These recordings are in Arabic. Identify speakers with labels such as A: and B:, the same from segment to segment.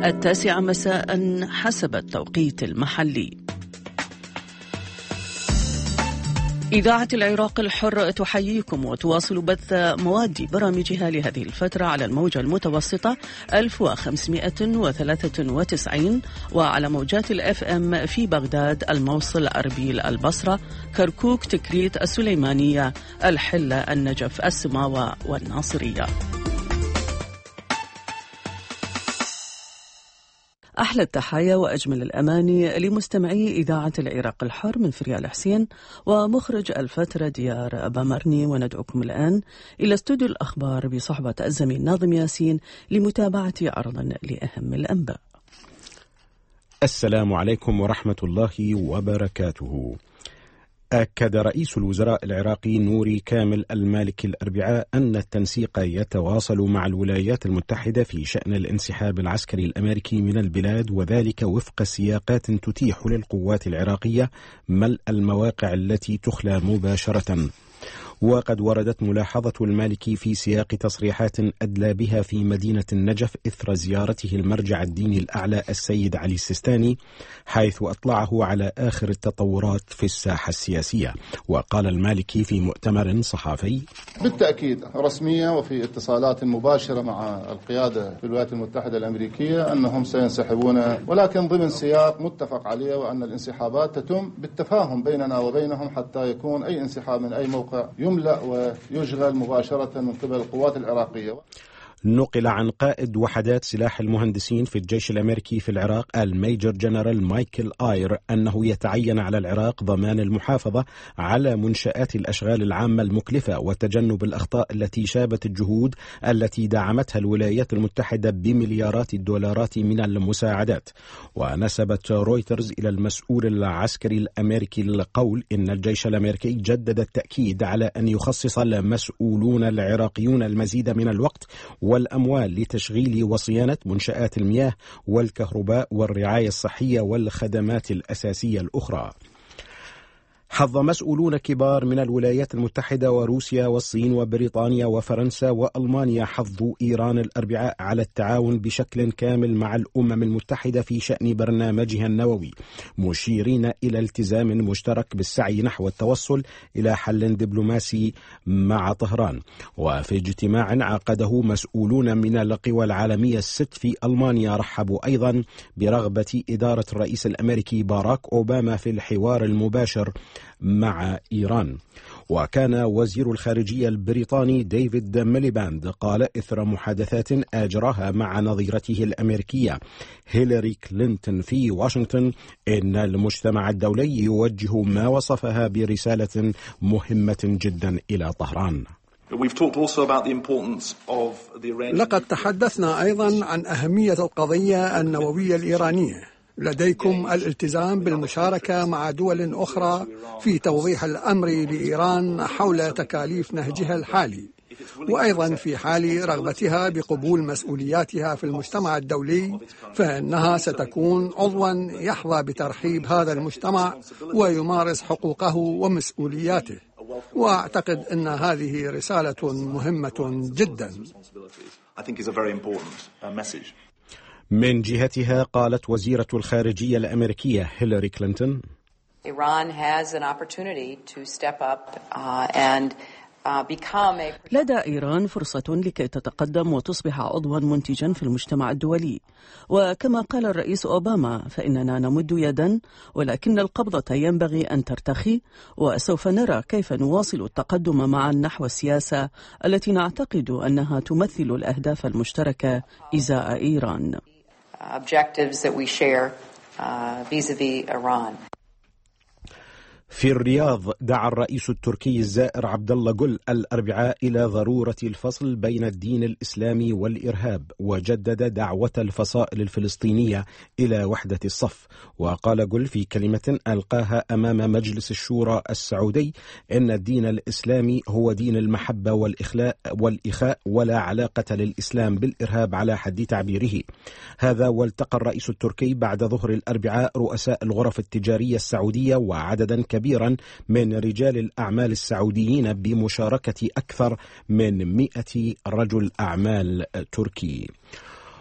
A: 9 مساء حسب التوقيت المحلي. إذاعة العراق الحر تحييكم وتواصل بث مواد برامجها لهذه الفترة على الموجة المتوسطة 1593 وعلى موجات الأف أم في بغداد، الموصل، أربيل، البصرة، كركوك، تكريت، السليمانية، الحلة، النجف، السماوة والناصرية. أحلى التحايا وأجمل الأماني لمستمعي إذاعة العراق الحر من فريال حسين ومخرج الفترة ديار بامرني، وندعوكم الآن إلى استوديو الأخبار بصحبة الزميل ناظم ياسين لمتابعة عرضا لأهم الأنباء.
B: السلام عليكم ورحمة الله وبركاته. أكد رئيس الوزراء العراقي نوري كامل المالكي الأربعاء أن التنسيق يتواصل مع الولايات المتحدة في شأن الانسحاب العسكري الأمريكي من البلاد، وذلك وفق سياقات تتيح للقوات العراقية ملء المواقع التي تخلى مباشرة. وقد وردت ملاحظة المالكي في سياق تصريحات أدلى بها في مدينة النجف إثر زيارته المرجع الديني الأعلى السيد علي السيستاني، حيث أطلعه على آخر التطورات في الساحة السياسية. وقال المالكي في مؤتمر صحفي:
C: بالتأكيد رسميا وفي اتصالات مباشرة مع القيادة في الولايات المتحدة الأمريكية أنهم سينسحبون، ولكن ضمن سياق متفق عليه، وأن الانسحابات تتم بالتفاهم بيننا وبينهم حتى يكون أي انسحاب من أي موقع يملأ ويشغل مباشرة من قبل القوات العراقية.
B: نقل عن قائد وحدات سلاح المهندسين في الجيش الأمريكي في العراق الميجر جنرال مايكل آير أنه يتعين على العراق ضمان المحافظة على منشآت الأشغال العامة المكلفة وتجنب الأخطاء التي شابت الجهود التي دعمتها الولايات المتحدة بمليارات الدولارات من المساعدات. ونسبت رويترز إلى المسؤول العسكري الأمريكي القول إن الجيش الأمريكي جدد التأكيد على أن يخصص المسؤولون العراقيون المزيد من الوقت والأموال لتشغيل وصيانة منشآت المياه والكهرباء والرعاية الصحية والخدمات الأساسية الأخرى. حظ مسؤولون كبار من الولايات المتحدة وروسيا والصين وبريطانيا وفرنسا وألمانيا حظوا إيران الأربعاء على التعاون بشكل كامل مع الأمم المتحدة في شأن برنامجها النووي، مشيرين إلى التزام مشترك بالسعي نحو التوصل إلى حل دبلوماسي مع طهران. وفي اجتماع عقده مسؤولون من القوى العالمية الست في ألمانيا رحبوا أيضا برغبة إدارة الرئيس الأمريكي باراك أوباما في الحوار المباشر مع إيران. وكان وزير الخارجية البريطاني ديفيد ميليباند قال إثر محادثات أجراها مع نظيرته الأمريكية هيلاري كلينتون في واشنطن إن المجتمع الدولي يوجه ما وصفها برسالة مهمة جدا إلى طهران.
D: لقد تحدثنا أيضا عن أهمية القضية النووية الإيرانية. لديكم الالتزام بالمشاركة مع دول أخرى في توضيح الأمر لإيران حول تكاليف نهجها الحالي، وأيضا في حال رغبتها بقبول مسؤولياتها في المجتمع الدولي فإنها ستكون عضوا يحظى بترحيب هذا المجتمع ويمارس حقوقه ومسؤولياته. وأعتقد أن هذه رسالة مهمة جدا.
B: من جهتها قالت وزيرة الخارجية الأمريكية هيلاري كلينتون:
A: لدى إيران فرصة لكي تتقدم وتصبح عضوا منتجا في المجتمع الدولي، وكما قال الرئيس أوباما فإننا نمد يدا، ولكن القبضة ينبغي أن ترتخي، وسوف نرى كيف نواصل التقدم معا نحو السياسة التي نعتقد أنها تمثل الأهداف المشتركة إزاء إيران.
B: في الرياض دعا الرئيس التركي الزائر عبد الله جل الأربعاء إلى ضرورة الفصل بين الدين الإسلامي والإرهاب، وجدد دعوة الفصائل الفلسطينية إلى وحدة الصف. وقال جل في كلمة ألقاها أمام مجلس الشورى السعودي إن الدين الإسلامي هو دين المحبة والإخاء ولا علاقة للإسلام بالإرهاب على حد تعبيره. هذا والتقى الرئيس التركي بعد ظهر الأربعاء رؤساء الغرف التجارية السعودية وعددا كبيرا من رجال الأعمال السعوديين بمشاركة أكثر من 100 رجل أعمال تركي.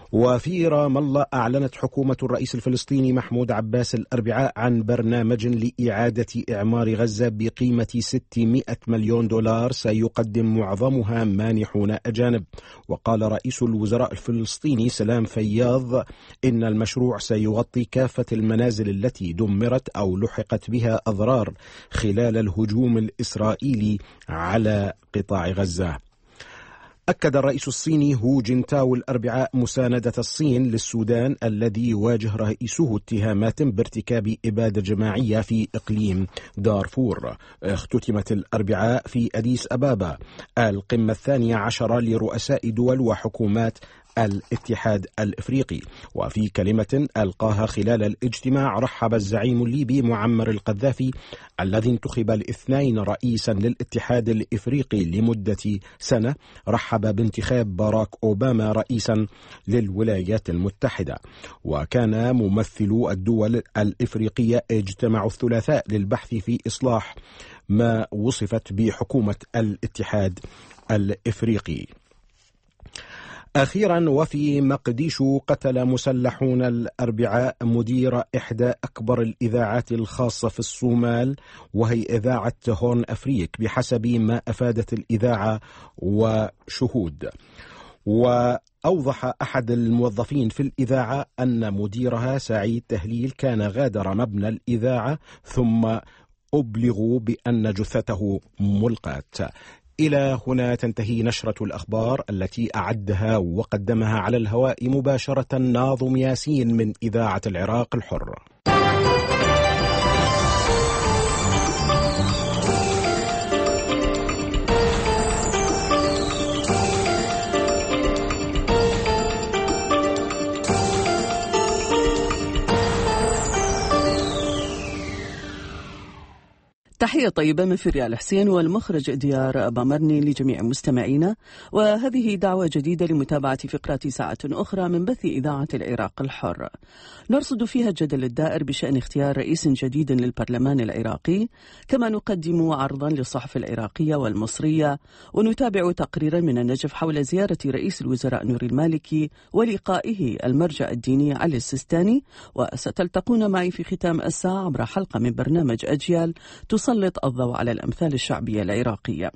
B: وفي رام الله أعلنت حكومة الرئيس الفلسطيني محمود عباس الأربعاء عن برنامج لإعادة إعمار غزة بقيمة 600 مليون دولار سيقدم معظمها مانحون أجانب. وقال رئيس الوزراء الفلسطيني سلام فياض إن المشروع سيغطي كافة المنازل التي دمرت أو لحقت بها أضرار خلال الهجوم الإسرائيلي على قطاع غزة. أكد الرئيس الصيني هو جينتاو الأربعاء مساندة الصين للسودان الذي يواجه رئيسه اتهامات بارتكاب إبادة جماعية في إقليم دارفور. اختتمت الأربعاء في أديس أبابا القمة 12 لرؤساء دول وحكومات الاتحاد الإفريقي. وفي كلمة ألقاها خلال الاجتماع رحب الزعيم الليبي معمر القذافي الذي انتخب الاثنين رئيسا للاتحاد الإفريقي لمدة سنة، رحب بانتخاب باراك أوباما رئيسا للولايات المتحدة. وكان ممثلو الدول الإفريقية اجتمعوا الثلاثاء للبحث في إصلاح ما وصفت بحكومة الاتحاد الإفريقي. أخيرا، وفي مقديشو قتل مسلحون الأربعاء مدير إحدى أكبر الإذاعات الخاصة في الصومال وهي إذاعة هورن أفريك بحسب ما أفادت الإذاعة وشهود. وأوضح أحد الموظفين في الإذاعة أن مديرها سعيد تهليل كان غادر مبنى الإذاعة ثم أبلغوا بأن جثته ملقاة. إلى هنا تنتهي نشرة الأخبار التي أعدها وقدمها على الهواء مباشرة ناظم ياسين من إذاعة العراق الحر.
A: تحية طيبة من فريال حسين والمخرج ديار بامرني لجميع مستمعينا، وهذه دعوة جديدة لمتابعة فقرات ساعة أخرى من بث إذاعة العراق الحر نرصد فيها الجدل الدائر بشأن اختيار رئيس جديد للبرلمان العراقي، كما نقدم عرضا للصحف العراقية والمصرية، ونتابع تقريرا من النجف حول زيارة رئيس الوزراء نوري المالكي ولقائه المرجع الديني علي السيستاني. وستلتقون معي في ختام الساعة عبر حلقة من برنامج أجيال تسلط الضوء على الأمثال الشعبية العراقية.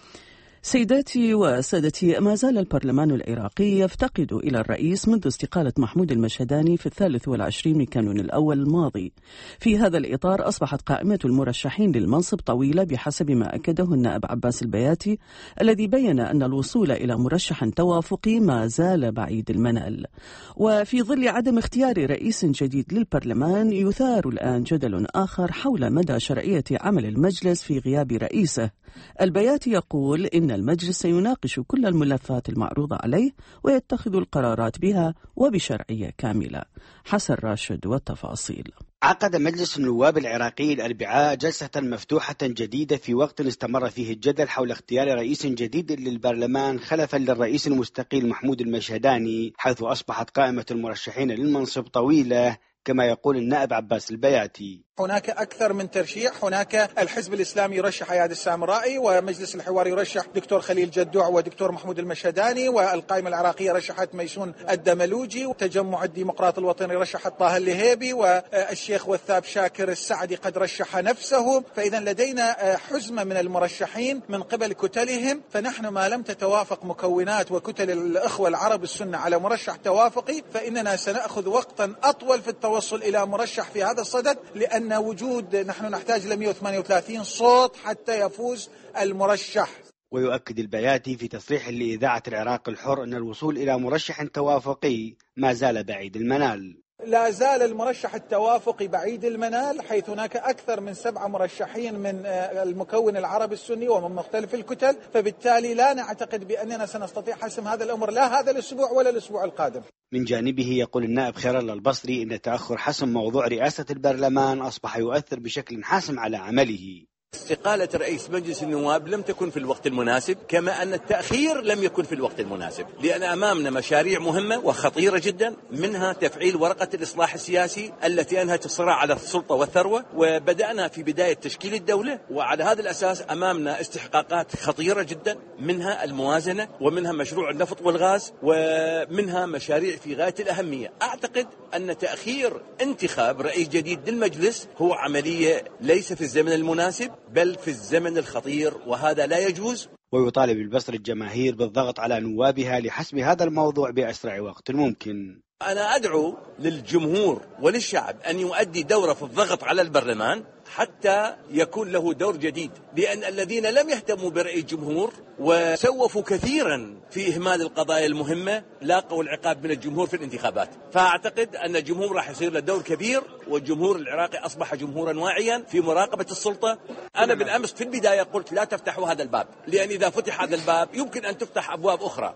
A: سيداتي وسادتي، ما زال البرلمان العراقي يفتقد إلى الرئيس منذ استقالة محمود المشهداني في 23 من كانون الأول الماضي. في هذا الإطار أصبحت قائمة المرشحين للمنصب طويلة بحسب ما أكده النائب عباس البياتي الذي بيّن أن الوصول إلى مرشح توافقي ما زال بعيد المنال. وفي ظل عدم اختيار رئيس جديد للبرلمان يثار الآن جدل آخر حول مدى شرعية عمل المجلس في غياب رئيسه. البياتي يقول إن المجلس سيناقش كل الملفات المعروضة عليه ويتخذ القرارات بها وبشرعية كاملة. حسن راشد والتفاصيل.
E: عقد مجلس النواب العراقي الأربعاء جلسة مفتوحة جديدة في وقت استمر فيه الجدل حول اختيار رئيس جديد للبرلمان خلفا للرئيس المستقيل محمود المشهداني، حيث أصبحت قائمة المرشحين للمنصب طويلة كما يقول النائب عباس البياتي.
F: هناك أكثر من ترشيح، هناك الحزب الإسلامي يرشح عياد السامرائي، ومجلس الحوار يرشح دكتور خليل جدوع ودكتور محمود المشهداني، والقائمة العراقية رشحت ميسون الدملوجي، وتجمع الديمقراط الوطني رشحت طه اللهيبي، والشيخ وثاب شاكر السعدي قد رشح نفسه. فإذا لدينا حزمة من المرشحين من قبل كتلهم، فنحن ما لم تتوافق مكونات وكتل الأخوة العرب السنة على مرشح توافقي فإننا سنأخذ وقتا أطول في التوصل إلى مرشح في هذا الصدد، لأن نحن نحتاج ل 138 صوت حتى يفوز المرشح.
E: ويؤكد البياتي في تصريح لإذاعة العراق الحر أن الوصول إلى مرشح توافقي ما زال بعيد المنال.
F: لا زال المرشح التوافقي بعيد المنال، حيث هناك أكثر من 7 مرشحين من المكون العربي السني ومن مختلف الكتل، فبالتالي لا نعتقد بأننا سنستطيع حسم هذا الأمر لا هذا الأسبوع ولا الأسبوع القادم.
E: من جانبه يقول النائب خير الله البصري إن تأخر حسم موضوع رئاسة البرلمان أصبح يؤثر بشكل حاسم على عمله.
G: استقالة رئيس مجلس النواب لم تكن في الوقت المناسب، كما أن التأخير لم يكن في الوقت المناسب، لأن أمامنا مشاريع مهمة وخطيرة جدا، منها تفعيل ورقة الإصلاح السياسي التي أنهت الصراع على السلطة والثروة، وبدأنا في بداية تشكيل الدولة، وعلى هذا الأساس أمامنا استحقاقات خطيرة جدا، منها الموازنة، ومنها مشروع النفط والغاز، ومنها مشاريع في غاية الأهمية. أعتقد أن تأخير انتخاب رئيس جديد للمجلس هو عملية ليس في الزمن المناسب بل في الزمن الخطير، وهذا لا يجوز.
E: ويطالب البصري الجماهير بالضغط على نوابها لحسم هذا الموضوع بأسرع وقت ممكن.
G: أنا أدعو للجمهور وللشعب أن يؤدي دوره في الضغط على البرلمان حتى يكون له دور جديد، لأن الذين لم يهتموا برأي الجمهور وسوفوا كثيرا في إهمال القضايا المهمة لاقوا العقاب من الجمهور في الانتخابات. فأعتقد أن الجمهور راح يصير له دور كبير، والجمهور العراقي أصبح جمهورا واعيا في مراقبة السلطة. أنا بالأمس في البداية قلت لا تفتحوا هذا الباب، لأن إذا فتح هذا الباب يمكن أن تفتح أبواب أخرى.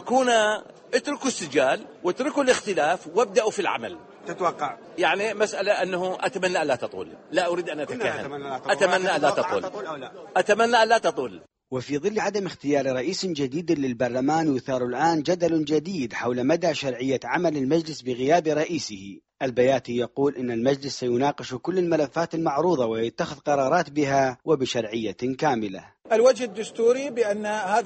G: اتركوا السجال واتركوا الاختلاف وابدأوا في العمل.
E: تتوقع
G: يعني مسألة أنه أتمنى أن لا تطول، لا أريد أن أتكهن، أتمنى أن لا تطول، أتمنى أن لا تطول.
E: وفي ظل عدم اختيار رئيس جديد للبرلمان يثار الآن جدل جديد حول مدى شرعية عمل المجلس بغياب رئيسه. البياتي يقول إن المجلس سيناقش كل الملفات المعروضة ويتخذ قرارات بها وبشرعية كاملة.
F: الوجه الدستوري بأن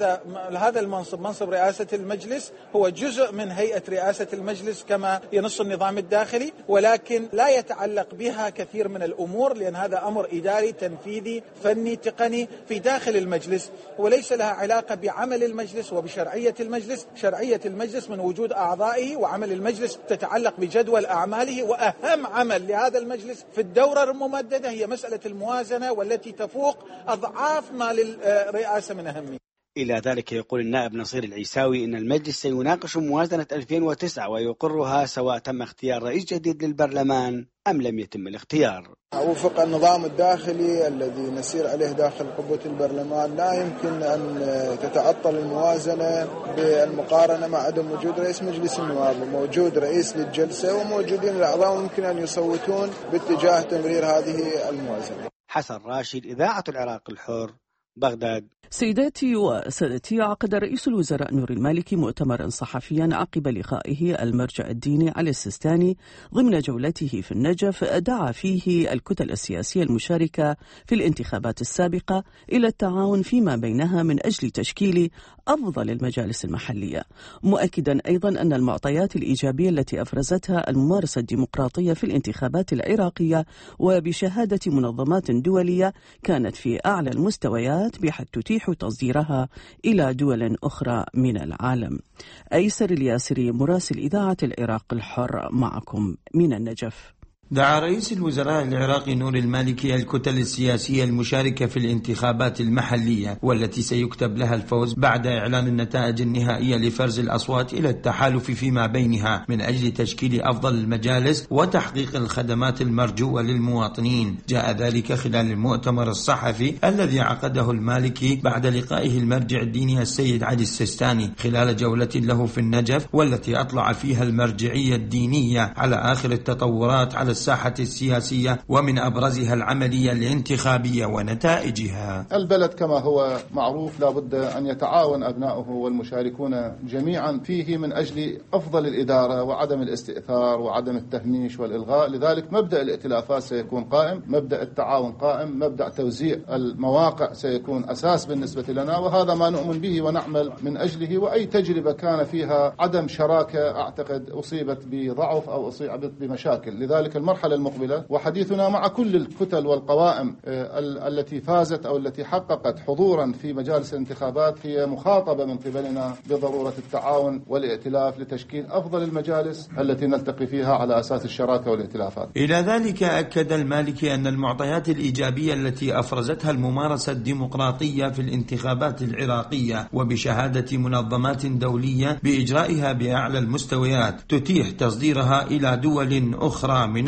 F: هذا المنصب، منصب رئاسة المجلس، هو جزء من هيئة رئاسة المجلس كما ينص النظام الداخلي، ولكن لا يتعلق بها كثير من الأمور، لأن هذا أمر إداري تنفيذي فني تقني في داخل المجلس، وليس لها علاقة بعمل المجلس وبشرعية المجلس. شرعية المجلس من وجود أعضائه، وعمل المجلس تتعلق بجدول أعماله. وأهم عمل لهذا المجلس في الدورة الممددة هي مسألة الموازنة، والتي تفوق أضعاف ما للرئاسة من أهمية.
E: إلى ذلك يقول النائب نصير العيساوي إن المجلس سيناقش موازنة 2009 ويقرها سواء تم اختيار رئيس جديد للبرلمان أم لم يتم الاختيار.
H: وفق النظام الداخلي الذي نسير عليه داخل قبة البرلمان لا يمكن أن تتعطل الموازنة بالمقارنة مع عدم وجود رئيس مجلس النواب، وموجود رئيس للجلسة وموجودين الأعضاء ويمكن أن يصوتون باتجاه تمرير هذه الموازنة.
E: حسن راشد، إذاعة العراق الحر، بغداد.
A: سيداتي وسادتي، عقد رئيس الوزراء نور المالكي مؤتمرا صحفيا عقب لقائه المرجع الديني علي السيستاني ضمن جولته في النجف، دعا فيه الكتل السياسية المشاركة في الانتخابات السابقة إلى التعاون فيما بينها من أجل تشكيل أفضل المجالس المحلية، مؤكدا أيضا أن المعطيات الإيجابية التي أفرزتها الممارسة الديمقراطية في الانتخابات العراقية وبشهادة منظمات دولية كانت في أعلى المستويات، بحيث تتيح تصديرها إلى دول أخرى من العالم. أيسر الياسري، مراسل إذاعة العراق الحر، معكم من النجف.
I: دعا رئيس الوزراء العراقي نور المالكي الكتل السياسية المشاركة في الانتخابات المحلية والتي سيكتب لها الفوز بعد إعلان النتائج النهائية لفرز الأصوات إلى التحالف فيما بينها من أجل تشكيل أفضل المجالس وتحقيق الخدمات المرجوة للمواطنين. جاء ذلك خلال المؤتمر الصحفي الذي عقده المالكي بعد لقائه المرجع الديني السيد علي السيستاني خلال جولة له في النجف، والتي أطلع فيها المرجعية الدينية على آخر التطورات على الساحة السياسية ومن أبرزها العملية الانتخابية ونتائجها.
C: البلد كما هو معروف لا بد أن يتعاون أبناؤه والمشاركون جميعا فيه من أجل أفضل الإدارة وعدم الاستئثار وعدم التهميش والإلغاء. لذلك مبدأ الائتلافات سيكون قائم، مبدأ التعاون قائم، مبدأ توزيع المواقع سيكون أساس بالنسبة لنا، وهذا ما نؤمن به ونعمل من أجله. وأي تجربة كان فيها عدم شراكة أعتقد أصيبت بضعف أو أصيبت بمشاكل. لذلك المرحلة المقبلة وحديثنا مع كل الكتل والقوائم التي فازت أو التي حققت حضورا في مجالس الانتخابات هي مخاطبة من قبلنا بضرورة التعاون والائتلاف لتشكيل أفضل المجالس التي نلتقي فيها على أساس الشراكة والائتلافات.
I: إلى ذلك أكد المالكي أن المعطيات الإيجابية التي أفرزتها الممارسة الديمقراطية في الانتخابات العراقية وبشهادة منظمات دولية بإجرائها بأعلى المستويات تتيح تصديرها إلى دول أخرى من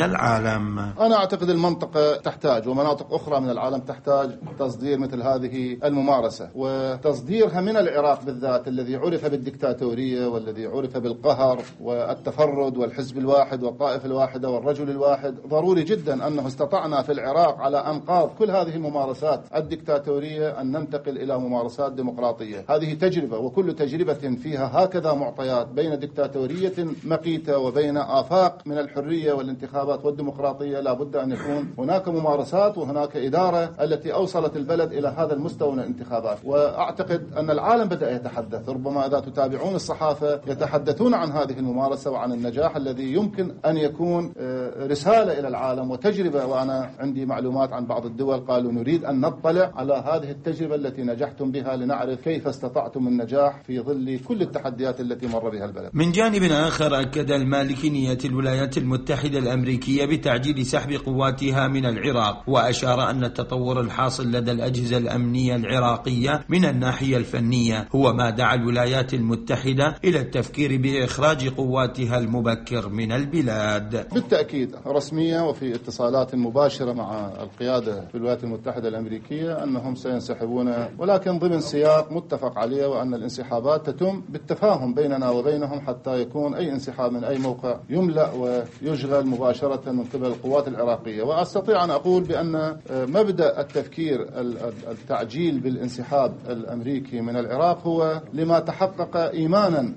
I: العالم.
C: أنا أعتقد المنطقة تحتاج ومناطق أخرى من العالم تحتاج تصدير مثل هذه الممارسة، وتصديرها من العراق بالذات الذي عرف بالدكتاتورية والذي عرف بالقهر والتفرد والحزب الواحد والطائفة الواحدة والرجل الواحد. ضروري جدا أنه استطعنا في العراق على أنقاض كل هذه الممارسات الدكتاتورية أن ننتقل إلى ممارسات ديمقراطية. هذه تجربة، وكل تجربة فيها هكذا معطيات بين دكتاتورية مقيتة وبين آفاق من الحرية والانتخابات والديمقراطية، لا بد أن يكون هناك ممارسات وهناك إدارة التي أوصلت البلد إلى هذا المستوى من الانتخابات. وأعتقد أن العالم بدأ يتحدث، ربما إذا تتابعون الصحافة يتحدثون عن هذه الممارسة وعن النجاح الذي يمكن أن يكون رسالة إلى العالم وتجربة. وأنا عندي معلومات عن بعض الدول قالوا نريد أن نطلع على هذه التجربة التي نجحتم بها لنعرف كيف استطعتم النجاح في ظل كل التحديات التي مر بها البلد.
I: من جانب آخر أكد المالكي نية الولايات المتحدة الأمريكية بتعجيل سحب قواتها من العراق، وأشار أن التطور الحاصل لدى الأجهزة الأمنية العراقية من الناحية الفنية هو ما دعا الولايات المتحدة إلى التفكير بإخراج قواتها المبكر من البلاد.
C: بالتأكيد رسمية وفي اتصالات مباشرة مع القيادة في الولايات المتحدة الأمريكية أنهم سينسحبون، ولكن ضمن سياق متفق عليه، وأن الانسحابات تتم بالتفاهم بيننا وبينهم حتى يكون أي انسحاب من أي موقع يملأ ويشغل مباشرة من قبل القوات العراقية. وأستطيع أن أقول بأن مبدأ التفكير التعجيل بالانسحاب الأمريكي من العراق هو لما تحقق إيمانا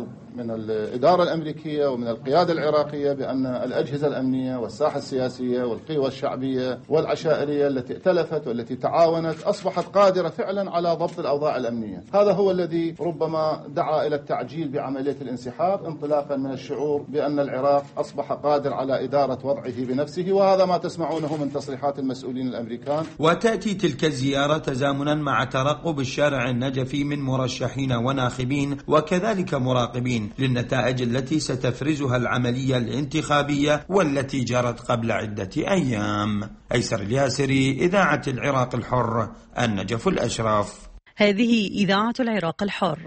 C: من الإدارة الأمريكية ومن القيادة العراقية بأن الأجهزة الأمنية والساحة السياسية والقوى الشعبية والعشائرية التي ائتلفت والتي تعاونت أصبحت قادرة فعلا على ضبط الأوضاع الأمنية. هذا هو الذي ربما دعا إلى التعجيل بعملية الانسحاب، انطلاقا من الشعور بأن العراق أصبح قادر على إدارة وضعه بنفسه، وهذا ما تسمعونه من تصريحات المسؤولين الأمريكان.
I: وتأتي تلك الزيارة تزامنا مع ترقب الشارع النجفي من مرشحين وناخبين وكذلك مراقبين للنتائج التي ستفرزها العملية الانتخابية والتي جرت قبل عدة أيام. أيسر الياسري، إذاعة العراق الحر، النجف الأشرف.
J: هذه إذاعة العراق الحر.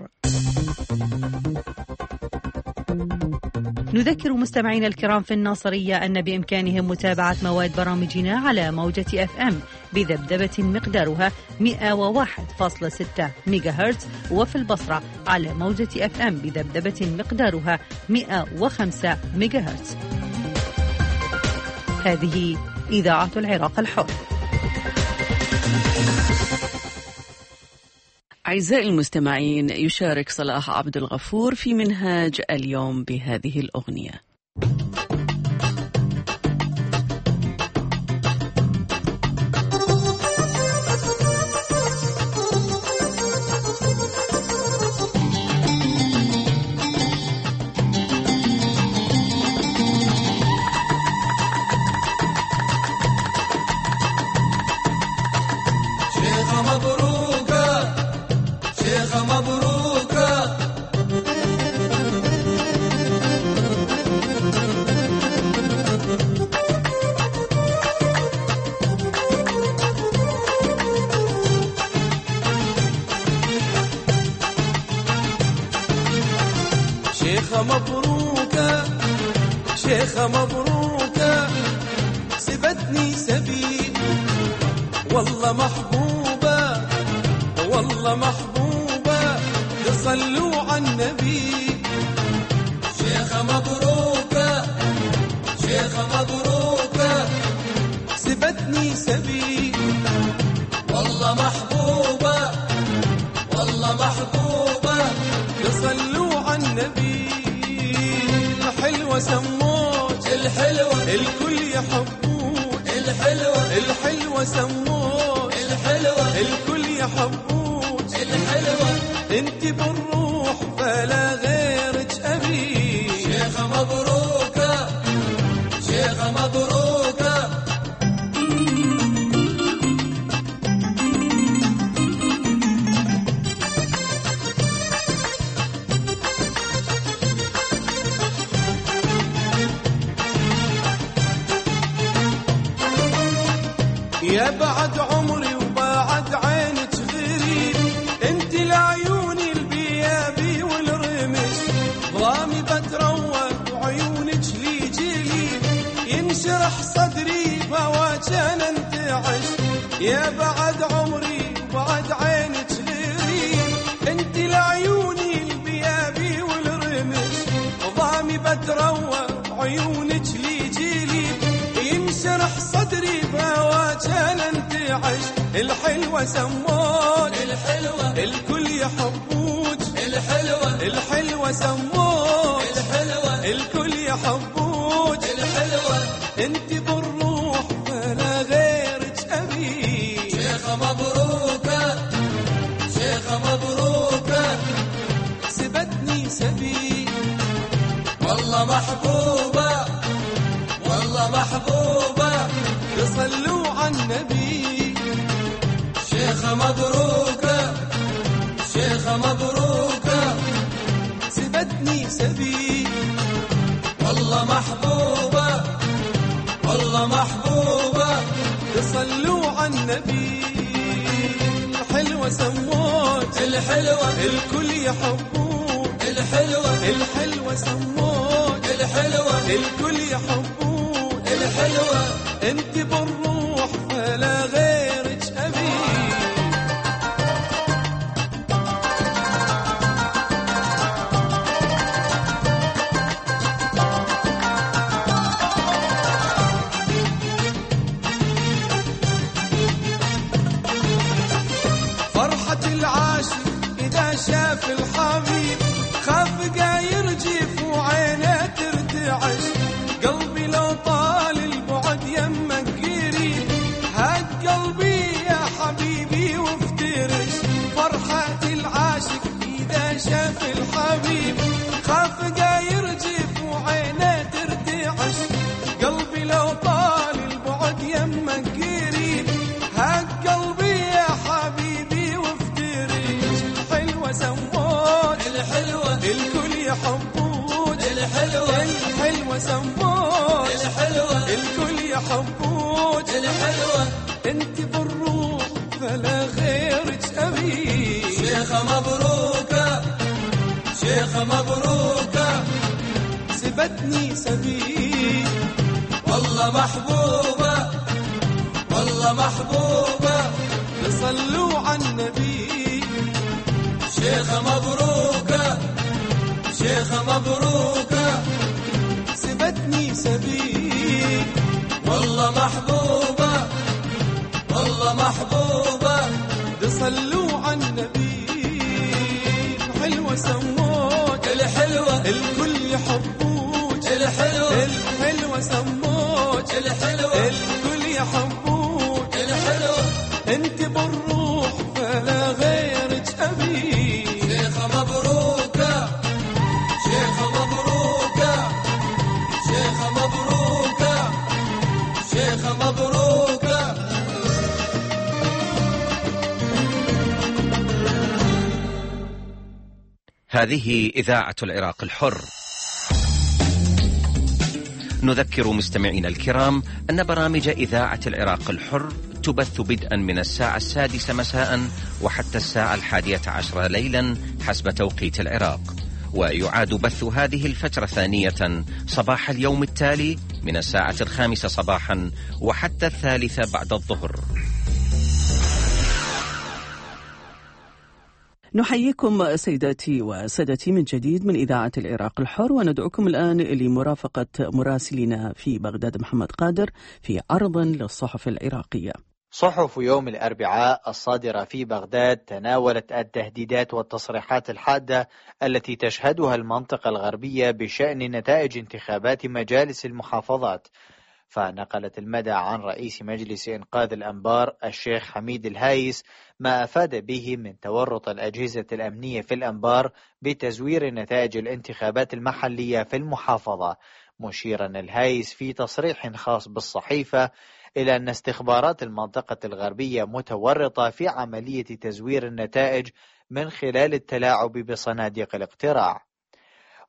J: نذكر مستمعينا الكرام في الناصرية أن بإمكانهم متابعة مواد برامجنا على موجة FM بذبذبة مقدارها 101.6 ميجاهرتز، وفي البصرة على موجة FM بذبذبة مقدارها 105 ميجاهرتز. هذه إذاعة العراق الحر.
A: أعزائي المستمعين، يشارك صلاح عبد الغفور في منهاج اليوم بهذه الأغنية.
K: شيخة مبروكة سبتني سبيل، والله محبوبة والله محبوبة، تصلوا على النبي. شيخة مبروكة شيخة مبروكة سبتني سبيل، والله محبوبة والله محبوبة، تصلوا على النبي. الحلوة سموت الحلوة الكل يحبوت، الحلوة الحلوة سموت الحلوة الكل يحبوت، الحلوة انت بالروح فلا غيرك أبي. شيخة مبروكة شيخة مبروكة. يا بعد عمري وبعد عينك غريب، انت لعيوني البيابي والرمش، ضامي بتروق وعيونك لي جليب، ينشر ينشرح صدري بهواك انتعش. يا بعد عمري وبعد عينك غيري، انت لعيوني البيابي والرمش، ضامي بتروى عيونك لي جيلي. ينشرح صدري بهواك انتعش. الحلوة سموك الحلوة الكل يحبوك، الحلوة الحلوة سموك الحلوة الكل يحبوك، الحلوة انت بالروح فلا غيرك ابي. شيخة مبروكة شيخة مبروكة، سبتني سبي والله محبوبة والله محبوبة، تصلوا على النبي. شيخة مبروكة شيخة مبروكة، سبتني سبي والله محبوبة والله محبوبة، تصلوا على النبي. الحلوة سموك الحلوة الكل يحبوك، الحلوة الحلوة سموك الحلوة الكل يحبوك، الحلوة انت بالروح فلا غيرك ابي. شاف الحبيب خاف قاير جيف وعينه ترتعش. قلبي لو طال البعد يمك قريب، هاد قلبي يا حبيبي وافترش. فرحة العاشق إذا شاف الحبيب خاف قاير جيف وعينه ترتعش. قلبي لو طال البعد يمك قريب، هاد قلبي يا حبيبي وافترش. الحلوة سموك الحلوة الكل يحبوك، الحلوة الحلوة سموك الحلوة الكل يحبوك، الحلوة انت بالروح فلا غيرك ابي. شيخة مبروكة شيخة مبروكة، سبتني سبي والله محبوبة والله محبوبة، صلوا على النبي. شيخة مبروكة شيخة مبروكة، سبتني سبي والله محبوبة والله محبوبة، صلوا على النبي. الحلوة سموك الحلوة الكل يحبوك، الحلوة الحلوة سموك الحلوة الكل يحبوك، الحلوة انت بالروح فلا غيرك ابي. شيخة مبروكة شيخة مبروكة شيخة مبروكة شيخة مبروكة.
L: هذه إذاعة العراق الحر. نذكر مستمعينا الكرام أن برامج إذاعة العراق الحر تبث بدءا من الساعة 6 مساء وحتى الساعة 11 ليلا حسب توقيت العراق، ويعاد بث هذه الفترة ثانية صباح اليوم التالي من الساعة 5 صباحا وحتى 3 بعد الظهر.
A: نحييكم سيداتي وسادتي من جديد من إذاعة العراق الحر، وندعوكم الآن لمرافقة مراسلنا في بغداد محمد قادر في عرض للصحف العراقية.
M: صحف يوم الأربعاء الصادرة في بغداد تناولت التهديدات والتصريحات الحادة التي تشهدها المنطقة الغربية بشأن نتائج انتخابات مجالس المحافظات. فنقلت المدى عن رئيس مجلس إنقاذ الأنبار الشيخ حميد الهايس ما أفاد به من تورط الأجهزة الأمنية في الأنبار بتزوير نتائج الانتخابات المحلية في المحافظة، مشيرا الهايس في تصريح خاص بالصحيفة إلى أن استخبارات المنطقة الغربية متورطة في عملية تزوير النتائج من خلال التلاعب بصناديق الاقتراع.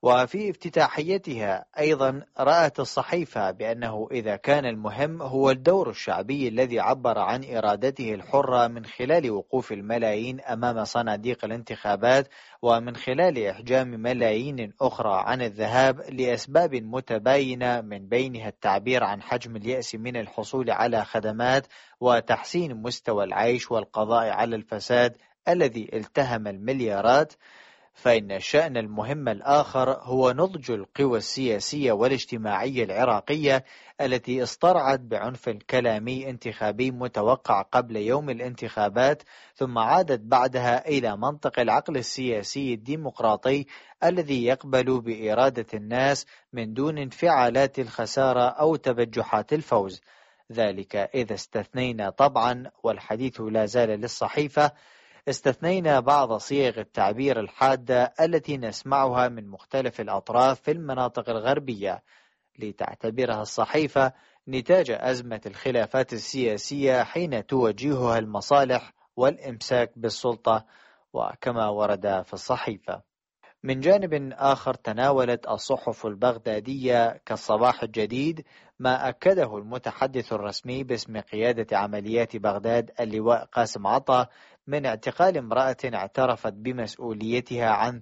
M: وفي افتتاحيتها أيضا رأت الصحيفة بأنه إذا كان المهم هو الدور الشعبي الذي عبر عن إرادته الحرة من خلال وقوف الملايين أمام صناديق الانتخابات ومن خلال إحجام ملايين أخرى عن الذهاب لأسباب متباينة من بينها التعبير عن حجم اليأس من الحصول على خدمات وتحسين مستوى العيش والقضاء على الفساد الذي التهم المليارات، فإن الشأن المهم الآخر هو نضج القوى السياسية والاجتماعية العراقية التي اصطرعت بعنف كلامي انتخابي متوقع قبل يوم الانتخابات، ثم عادت بعدها إلى منطق العقل السياسي الديمقراطي الذي يقبل بإرادة الناس من دون انفعالات الخسارة أو تبجحات الفوز. ذلك إذا استثنينا طبعا، والحديث لا زال للصحيفة، استثنينا بعض صيغ التعبير الحادة التي نسمعها من مختلف الأطراف في المناطق الغربية، لتعتبرها الصحيفة نتاج أزمة الخلافات السياسية حين توجهها المصالح والإمساك بالسلطة، وكما ورد في الصحيفة. من جانب آخر، تناولت الصحف البغدادية كالصباح الجديد ما أكده المتحدث الرسمي باسم قيادة عمليات بغداد اللواء قاسم عطا من اعتقال امرأة اعترفت بمسؤوليتها عن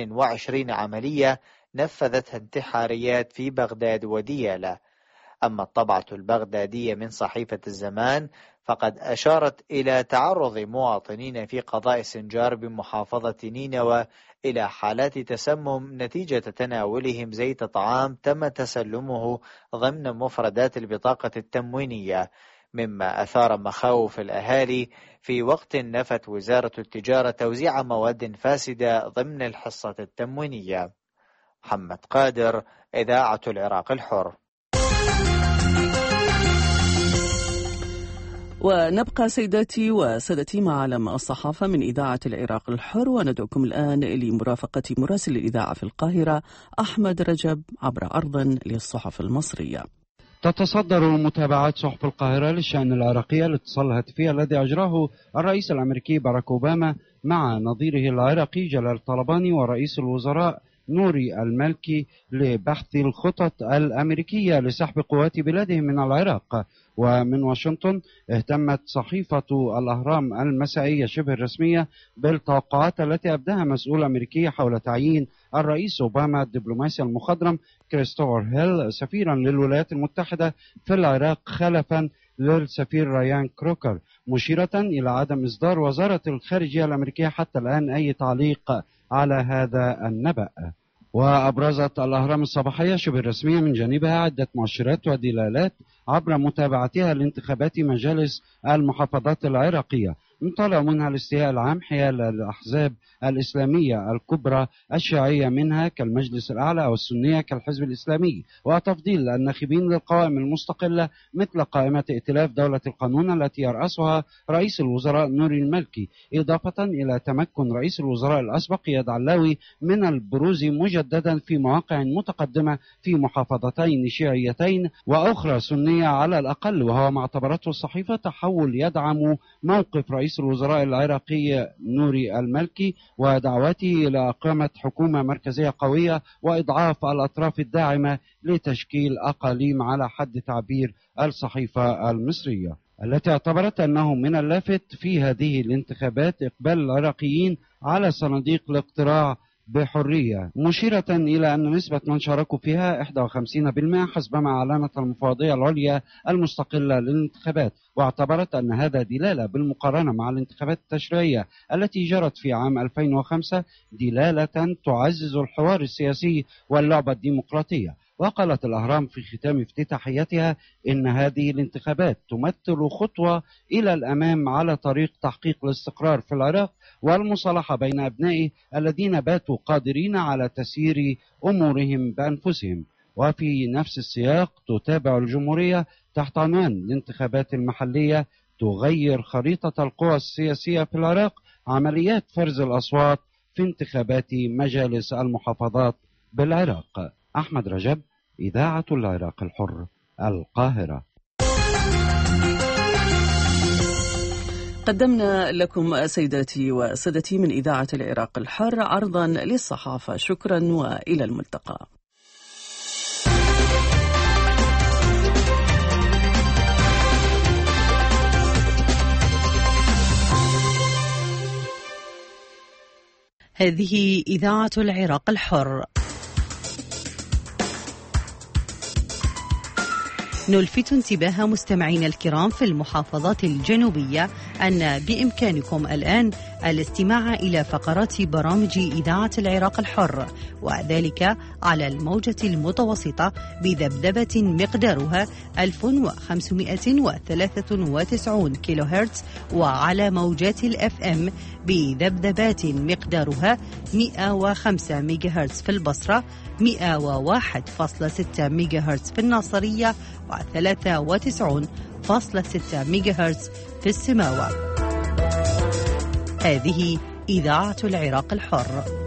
M: 28 عملية نفذتها انتحاريات في بغداد وديالى. أما الطبعة البغدادية من صحيفة الزمان فقد أشارت إلى تعرض مواطنين في قضاء سنجار بمحافظة نينوى إلى حالات تسمم نتيجة تناولهم زيت طعام تم تسلمه ضمن مفردات البطاقة التموينية، مما أثار مخاوف الأهالي في وقت نفت وزارة التجارة توزيع مواد فاسدة ضمن الحصة التموينية. محمد قادر، إذاعة العراق الحر.
A: ونبقى سيداتي وسادتي مع عالم الصحافة من إذاعة العراق الحر، وندعوكم الآن لمرافقة مراسل الإذاعة في القاهرة أحمد رجب عبر أرض للصحف المصرية.
N: تتصدر متابعات صحف القاهرة للشأن العراقي الاتصال الهاتفي الذي أجراه الرئيس الأمريكي باراك أوباما مع نظيره العراقي جلال طلباني ورئيس الوزراء نوري المالكي لبحث الخطط الأمريكية لسحب قوات بلادهم من العراق. ومن واشنطن اهتمت صحيفة الأهرام المسائية شبه الرسمية بالتوقعات التي أبداها مسؤول أمريكي حول تعيين الرئيس أوباما الدبلوماسي المخضرم كريستوفر هيل سفيرا للولايات المتحدة في العراق خلفا للسفير ريان كروكر، مشيرة إلى عدم إصدار وزارة الخارجية الأمريكية حتى الآن أي تعليق على هذا النبأ. وأبرزت الأهرام الصباحية شبه الرسمية من جانبها عدة مؤشرات ودلالات عبر متابعتها لانتخابات مجالس المحافظات العراقية، انطلق منها الاستياء العام حيال الأحزاب الإسلامية الكبرى الشيعية منها كالمجلس الأعلى أو السنية كالحزب الإسلامي، وتفضيل الناخبين للقوائم المستقلة مثل قائمة ائتلاف دولة القانون التي يرأسها رئيس الوزراء نوري المالكي، إضافة إلى تمكن رئيس الوزراء الأسبق إياد علاوي من البروز مجددا في مواقع متقدمة في محافظتين شيعيتين وأخرى سنية على الأقل، وهو ما اعتبرته الصحيفة تحول يدعم موقف رئيس الوزراء العراقي نوري المالكي ودعوته إلى إقامة حكومة مركزية قوية وإضعاف الأطراف الداعمة لتشكيل أقاليم على حد تعبير الصحيفة المصرية، التي اعتبرت أنه من اللافت في هذه الانتخابات إقبال العراقيين على صناديق الاقتراع بحرية، مشيرة إلى أن نسبة من شاركوا فيها 51% حسبما أعلنت المفوضية العليا المستقلة للانتخابات، واعتبرت أن هذا دلالة بالمقارنة مع الانتخابات التشريعية التي جرت في عام 2005 دلالة تعزز الحوار السياسي واللعبة الديمقراطية. وقالت الأهرام في ختام افتتاحيتها إن هذه الانتخابات تمثل خطوة إلى الأمام على طريق تحقيق الاستقرار في العراق والمصالحة بين أبنائه الذين باتوا قادرين على تسيير أمورهم بأنفسهم. وفي نفس السياق تتابع الجمهورية تحت عنوان الانتخابات المحلية تغير خريطة القوى السياسية في العراق عمليات فرز الأصوات في انتخابات مجالس المحافظات بالعراق. أحمد رجب، إذاعة العراق الحر، القاهرة.
A: قدمنا لكم سيداتي وسادتي من إذاعة العراق الحر عرضا للصحافة. شكرا وإلى الملتقى.
J: هذه إذاعة العراق الحر. نلفت انتباه مستمعينا الكرام في المحافظات الجنوبية أن بإمكانكم الآن الاستماع إلى فقرات برامج إذاعة العراق الحر، وذلك على الموجة المتوسطة بذبذبة مقدارها 1593 كيلو هرتز، وعلى موجات الأف أم بذبذبات مقدارها 105 ميجا هرتز في البصرة، 101.6 ميجا هرتز في الناصرية، و93.6 ميجا هرتز في السماوة. هذه إذاعة العراق الحر.